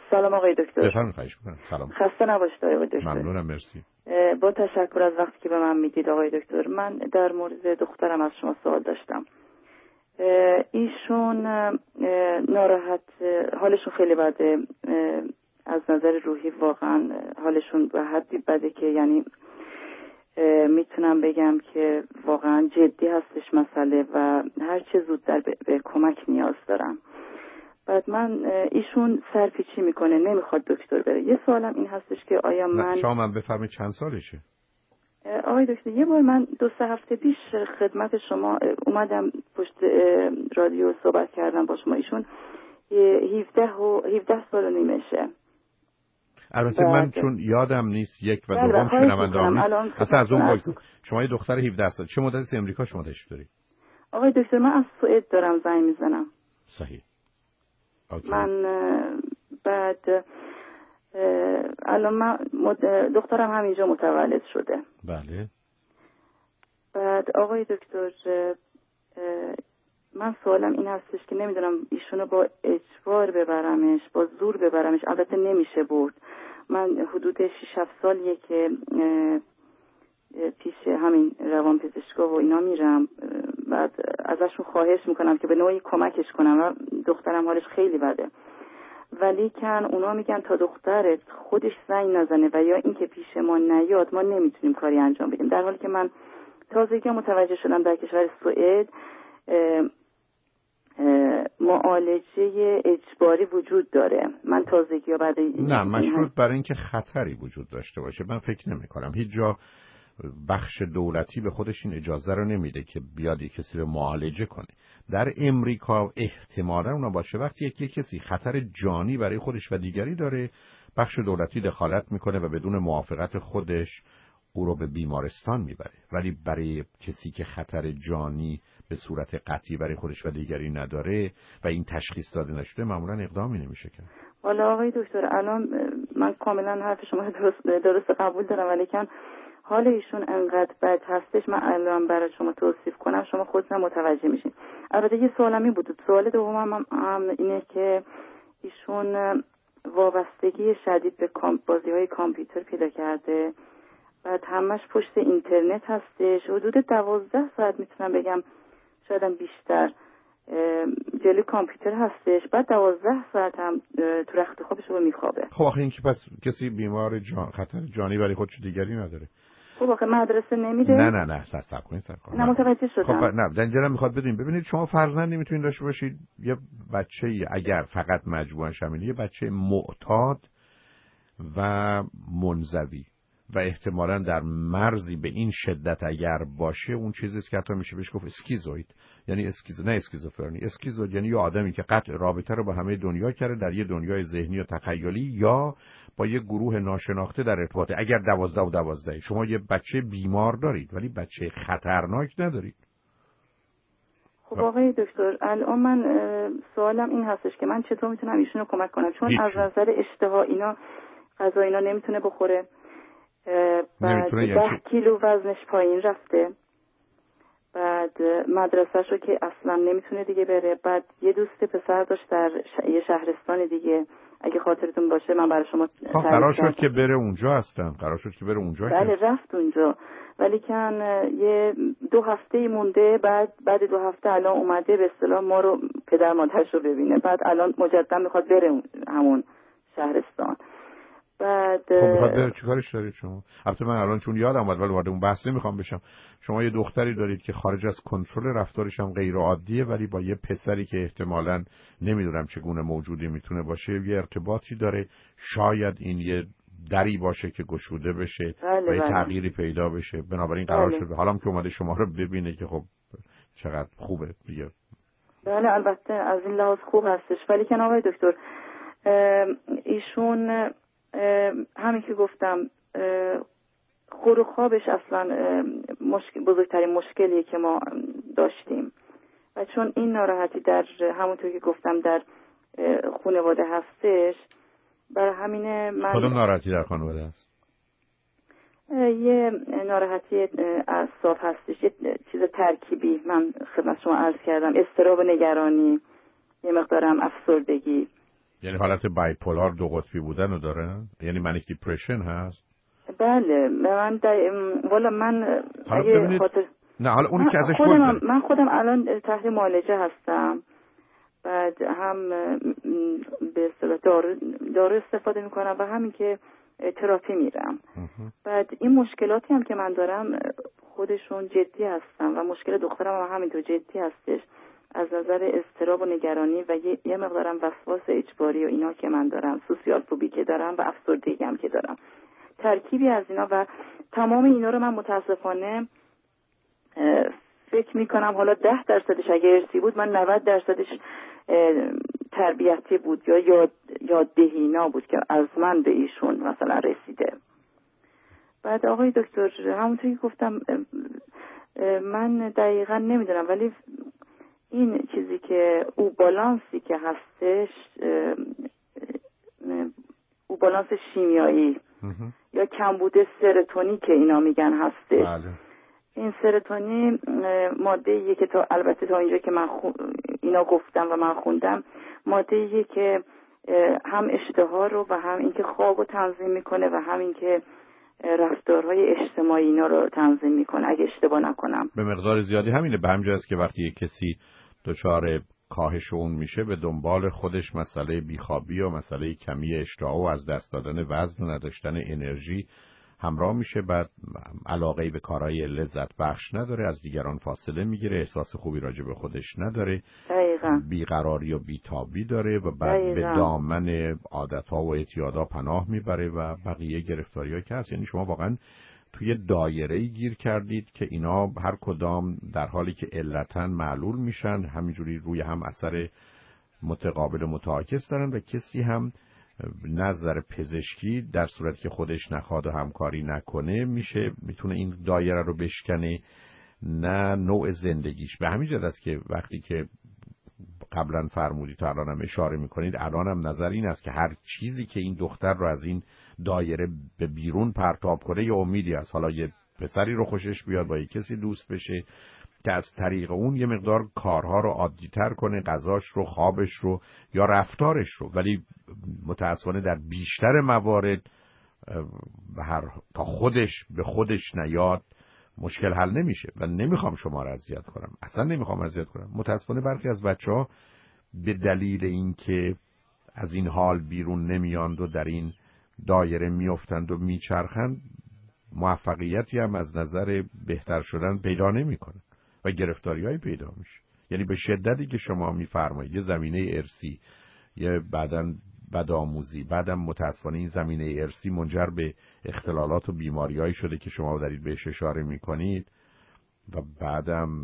سلام آقای دکتر. بفرمایید. خواهش می‌کنم. سلام. خسته نباشید آقای دکتر. ممنونم. مرسی. با تشکر از وقتی که به من میدید آقای دکتر. من در مورد دخترم از شما سوال داشتم. ایشون ناراحت، حالشون خیلی بده، از نظر روحی واقعا حالشون به حدی بده که یعنی میتونم بگم که واقعا جدی هستش مسئله و هر چه زودتر به کمک نیاز دارم. بعد ایشون سرپیچی میکنه، نمیخواد دکتر بره. یه سوالم این هستش که آیا شما بفرمایید چند سالشه؟ آقای دکتر یه بار من 2-3 هفته پیش خدمت شما اومدم پشت رادیو صحبت کردم با شما. ایشون 17 سال و نیمشه. البته من چون یادم نیست یک و دوم شنونده‌ام نیست. اصلا از اون وایس شما یه دختر 17 سال چه مدتی امریکا شما تشریف دارید؟ آقای دکتر من از سوئد دارم زنگ میزنم. صحیح. اوکی. من بعد الان دخترم همینجا متولد شده. بله. بعد آقای دکتر من سوالم این هستش که نمیدونم ایشونو با اجبار ببرمش، با زور ببرمش. البته نمیشه برد. من حدود 6-7 سالیه که پیش همین روان پزشکا و اینا میرم. بعد ازشون خواهش میکنم که به نوعی کمکش کنم و دخترم حالش خیلی بده. ولی کن اونا میگن تا دخترت خودش زنگ نزنه و یا اینکه پیش ما نیاد ما نمیتونیم کاری انجام بدیم. در حالی که من تازگی متوجه شدم در کشور سوئد معالجه اجباری وجود داره. من تازگی بعد نه مشروط برای اینکه خطری وجود داشته باشه من فکر نمی کنم. هیچ جا بخش دولتی به خودش این اجازه رو نمیده که بیاد کسی رو معالجه کنه. در امریکا احتمالاً اونا باشه وقتی یک کسی خطر جانی برای خودش و دیگری داره بخش دولتی دخالت میکنه و بدون موافقت خودش او رو به بیمارستان میبره. ولی برای کسی که خطر جانی به صورت قطعی برای خودش و دیگری نداره و این تشخیص داده نشده معمولاً اقدامی نمیشه کرد. حالا آقای دکتر الان من کاملا حرف شما درست قبول دارم ولی کن حال ایشون انقدر بد هستش من الان برای شما توصیف کنم شما خودتون متوجه میشین. البته یه سوالم این بود. سوال دومم هم اینه که ایشون وابستگی شدید به بازی‌های کامپیوتر پیدا کرده. بعد همش پشت اینترنت هستش. حدود 12 ساعت میتونم بگم شاید بیشتر جلوی کامپیوتر هستش. بعد 12 ساعت هم تو رخت خوابش رو میخوابه. خب آخه این که پس کسی بیمار خطر جانی برای خودش دیگری نداره. خب آخه مدرسه نمیره؟ نه صبر کنید. نه متوجه شدم. خب نه دنجرم میخواد بدونید. ببینید شما فرزندی میتونید داشته باشید یه بچه‌ای اگر فقط مجموعه شامل یه بچه معتاد و منزوی و احتمالاً در مرزی به این شدت اگر باشه اون چیزی است که حتی میشه بهش گفت اسکیزوید. یعنی اسکیزوفرنی. اسکیزوید یعنی یه آدمی که قطع رابطه رو با همه دنیا کرده در یه دنیای ذهنی و تخیلی یا با یه گروه ناشناخته در ارتباطه. اگر 12 و 12 شما یه بچه بیمار دارید ولی بچه خطرناک ندارید. خب آقای دکتر الان من سوالم این هستش که من چطور میتونم ایشونو کمک کنم چون از نظر اشتها اینا غذا اینا نمیتونه بخوره. بعد 10 کیلو وزنش پایین رفته. بعد مدرسه‌شو که اصلا نمیتونه دیگه بره. بعد یه دوست پسر داشت در یه شهرستان دیگه اگه خاطرتون باشه من برای شما قرار شد که بره اونجا بله رفت اونجا ولی کن یه 2 هفته مونده. بعد 2 هفته الان اومده به اصطلاح ما رو پدر مادرش رو ببینه. بعد الان مجددا میخواد بره همون شهرستان. بعد خب میخواد بره چیکارش دارید شما؟ البته من الان چون یادم اومد ولی وارد اون بحث نمیخوام بشم. شما یه دختری دارید که خارج از کنترل رفتارش هم غیر عادیه ولی با یه پسری که احتمالاً نمیدونم چگونه موجودی میتونه باشه یه ارتباطی داره. شاید این یه دری باشه که گشوده بشه و یه تغییری پیدا بشه. بنابراین قرار شده حالا که اومده شما رو ببینه که خب چقدر خوبه دیگه. بله البته از این لحاظ خوب هستش ولی که آقای دکتر ایشون همین که گفتم خور و خوابش اصلا بزرگترین مشکلیه که ما داشتیم و چون این ناراحتی در همونطور که گفتم در خانواده هستش برای همینه من کدوم ناراحتی در خانواده هست؟ یه ناراحتی اعصاب هستش. یه چیز ترکیبی من خدمت شما عرض کردم. اضطراب و نگرانی، یه مقدارم افسردگی یعنی حالت بایپولار دو قطبی بودن رو داره؟ یعنی منیک دیپرشن هست؟ بله والا من نه حالا اونی که ازش من خودم الان تحت معالجه هستم، بعد هم به اصطلاح دارو استفاده میکنم و همین که تراپی میرم. بعد این مشکلاتی هم که من دارم خودشون جدی هستن و مشکل دخترم هم همینطور جدی هستش، از نظر اضطراب و نگرانی و یه مقدارم وسواس اجباری و اینا که من دارم، سوسیال فوبی که دارم و افسردگی هم که دارم، ترکیبی از اینا و تمام اینا رو من متاسفانه فکر میکنم حالا 10% اگه ارثی بود، من 90% تربیتی بود یا یاددهینا بود که از من به ایشون مثلا رسیده. بعد آقای دکتر همونطوری که گفتم من دقیقا نمیدونم، ولی این چیزی که او بالانسی که هستش، او بالانس شیمیایی یا کمبود سروتونین که اینا میگن هستش. بله. این سروتونین ماده‌ایه که البته تا اینجا که من اینا گفتم و من خوندم، ماده‌ایه که هم اشتها رو و هم اینکه خواب رو تنظیم میکنه و هم اینکه رفتارهای اجتماعی اینا رو تنظیم میکنه اگه اشتباه نکنم. به مقدار زیادی همینه. به همین جاست که وقتی یک کسی دچار کاهش اون میشه، به دنبال خودش مسئله بیخوابی و مسئله کمی اشتها و از دست دادن وزن و نداشتن انرژی همراه میشه. بعد علاقه به کارهای لذت بخش نداره، از دیگران فاصله میگیره، احساس خوبی راجع به خودش نداره، دقیقاً بیقراری و بیتابی داره و بعد به دامن عادتها و اعتیادها پناه میبره و بقیه گرفتاری‌ها که هست. یعنی شما واقعا توی دایره‌ای گیر کردید که اینا هر کدام در حالی که علتاً معلول میشن، همینجوری روی هم اثر متقابل و متعاکس دارن و کسی هم نظر پزشکی در صورتی که خودش نخواد و همکاری نکنه میتونه این دایره رو بشکنه، نه نوع زندگیش. به همین جهت است که وقتی که قبلا فرمودید تا الان هم اشاره میکنید، الان هم نظر این است که هر چیزی که این دختر رو از این دایره به بیرون پرتاب کنه یه امیدی است. حالا یه پسری رو خوشش بیاد، با یه کسی دوست بشه که از طریق اون یه مقدار کارها رو عادی‌تر کنه، غذاش رو، خوابش رو یا رفتارش رو. ولی متأسفانه در بیشتر موارد تا خودش به خودش نیاد مشکل حل نمیشه. و نمیخوام شما رو اذیت کنم، اصلا نمیخوام اذیت کنم. متأسفانه برخی از بچه‌ها به دلیل اینکه از این حال بیرون نمیاند و در این دایره میافتند و میچرخند، موفقیتی هم از نظر بهتر شدن پیدا نمیکنن و گرفتاری‌های پیدا میشه. یعنی به شدتی که شما میفرمایید یه زمینه ارثی، یه بعداً بدآموزی، بعدم متاسفانه این زمینه ارثی منجر به اختلالات و بیماری‌هایی شده که شما دارید بهش اشاره میکنید و بعدم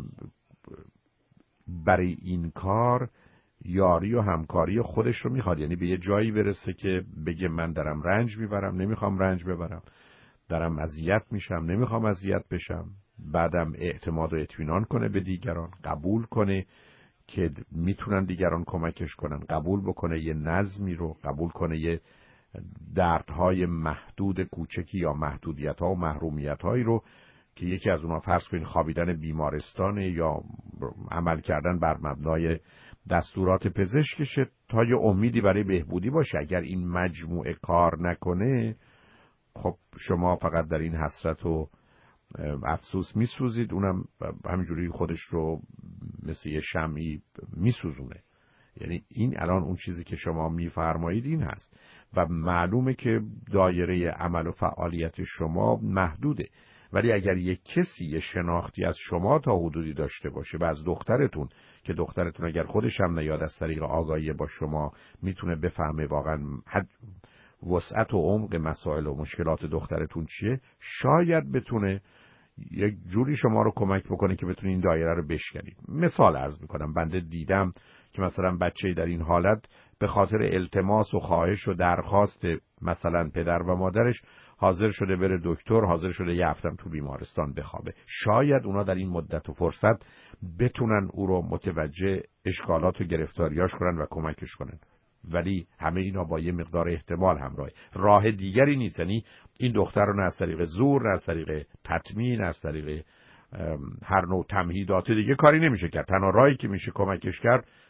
برای این کار یاری و همکاری خودش رو میخواد. یعنی به یه جایی برسه که بگه من دارم رنج میبرم، نمیخوام رنج ببرم، دارم اذیت میشم، نمیخوام اذیت بشم. بعدم اعتماد و اطمینان کنه به دیگران، قبول کنه که میتونن دیگران کمکش کنن، قبول بکنه یه نظمی رو، قبول کنه یه دردهای محدود کوچکی یا محدودیت‌ها و محرومیت‌هایی رو که یکی از اونها فرض کنین خوابیدن بیمارستانه یا عمل کردن بر مبنای دستورات پزشکشه، تا یه امیدی برای بهبودی باشه. اگر این مجموعه کار نکنه، خب شما فقط در این حسرت و افسوس میسوزید، اونم همینجوری خودش رو مثل یه شمعی میسوزونه. یعنی این الان اون چیزی که شما میفرمایید این هست و معلومه که دایره عمل و فعالیت شما محدوده. ولی اگر یک کسی یه شناختی از شما تا حدودی داشته باشه و از دخترتون، که دخترتون اگر خودش هم نیاد از طریق آگاهی با شما میتونه بفهمه واقعا وسعت و عمق مسائل و مشکلات دخترتون چیه، شاید بتونه یک جوری شما رو کمک بکنه که بتونه این دایره رو بشکنید. مثال عرض میکنم، بنده دیدم که مثلا بچه‌ای در این حالت به خاطر التماس و خواهش و درخواست مثلا پدر و مادرش حاضر شده بره دکتر، حاضر شده یه هفتم تو بیمارستان بخوابه. شاید اونا در این مدت و فرصت بتونن او رو متوجه اشکالات و گرفتاریاش کنن و کمکش کنن. ولی همه اینا با یه مقدار احتمال همراهه، راه دیگری نیست. یعنی این دختر رو نه از طریق زور، نه از طریق تطمین، نه از طریق هر نوع تمهیدات دیگه کاری نمیشه کرد. تنها راهی که میشه کمکش کرد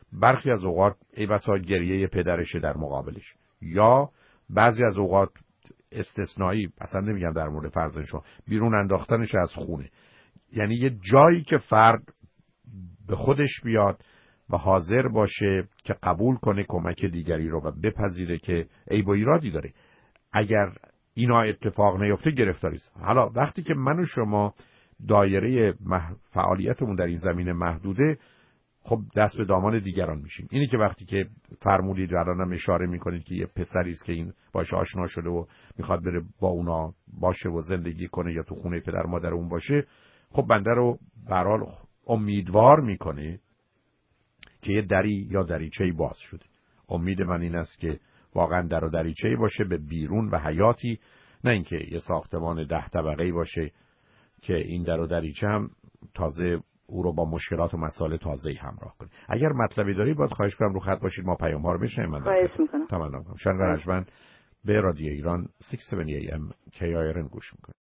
برخی از اوقات ای بسا گریه پدرشه در مقابلش، یا بعضی از اوقات استثنایی، اصلا نمیگم در مورد فرزندشون، بیرون انداختنش از خونه. یعنی یه جایی که فرد به خودش بیاد و حاضر باشه که قبول کنه کمک دیگری رو و بپذیره که عیب و ایرادی داره. اگر اینا اتفاق نیفته گرفتاری است. حالا وقتی که من و شما دایره فعالیتمون در این زمینه محدوده، خب دست به دامان دیگران میشیم. اینی که وقتی که فرمودید الانم اشاره میکنید که یه پسری است که این باش آشنا شده و میخواد بره با اونا باشه و زندگی کنه یا تو خونه پدر مادر اون باشه، خب بنده رو به هر حال امیدوار میکنه که یه دری یا دریچه‌ای باز شده. امید من این است که واقعا در و دریچه‌ای باشه به بیرون و حیاتی، نه اینکه یه ساختمان 10 طبقه‌ای باشه که این در و دریچه هم تازه او رو با مشکلات و مسائل تازه‌ای همراه کنه. اگر مطلبی داری باید خواهش کنم رو خط باشید، ما پیام‌ها رو بشنویم. من خواهش می‌کنم. تمام. شنگ رجمن به رادیو ایران 670 AM KIRN گوش می‌کنید.